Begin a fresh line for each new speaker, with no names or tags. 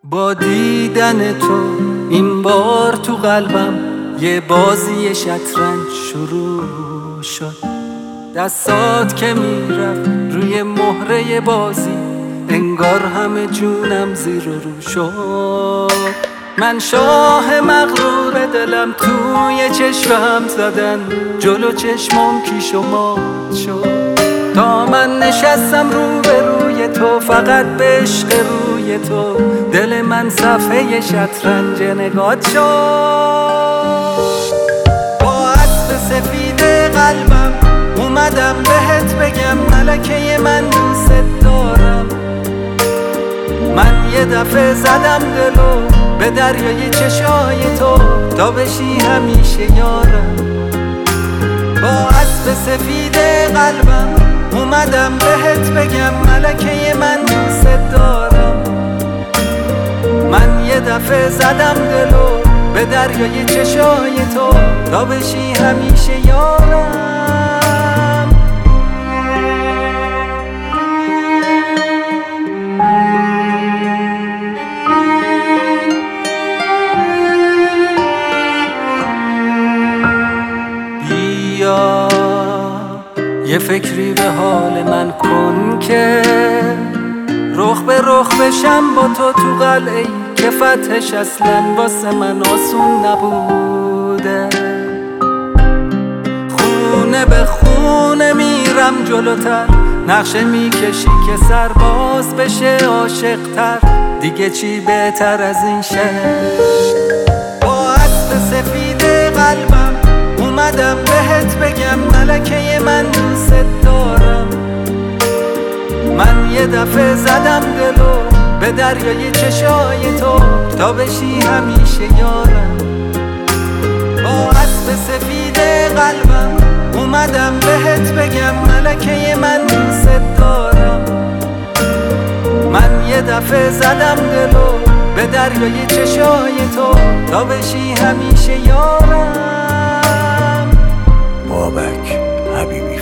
با دیدن تو این بار تو قلبم یه بازی شطرنج شروع شد. دستات که میرفت روی مهره بازی انگار همه جونم زیر و رو شد. من شاه مغرور دلم توی چشمم زدن جلو چشمام کیش و مات شد. تا من نشستم رو به روی تو فقط به عشق روی تو دل من صفحه شطرنج نگات شد. با اسب سفید قلبم اومدم بهت بگم ملکه من دوست دارم. من یه دفعه زدم دلو به دریای چشای تو تا بشی همیشه یارم. با اسب سفید قلبم اومدم بهت بگم ملکه من دوست دارم. من یه دفعه زدم دلو به دریای چشای تو تا بشی همیشه یارم. بیا یه فکری به حال من کن که رخ به رخ بشم با تو قلعه‌ای که فتحش اصلا واسه من آسون نبوده. خونه به خونه میرم جلوتر نقشه میکشی که سرباز بشه عاشق‌تر. دیگه چی بهتر از این شه؟ با اسب سفید قلبم اومدم بهت بگم ملکه من دوست دارم. من یه دفعه زدم دلو به دریای چشای تو تا بشی همیشه یارم. با اسب سفید قلبم اومدم بهت بگم ملکه من دوست دارم. من یه دفعه زدم دلو به دریای چشای تو تا بشی همیشه یارم.
بابک حبیبی.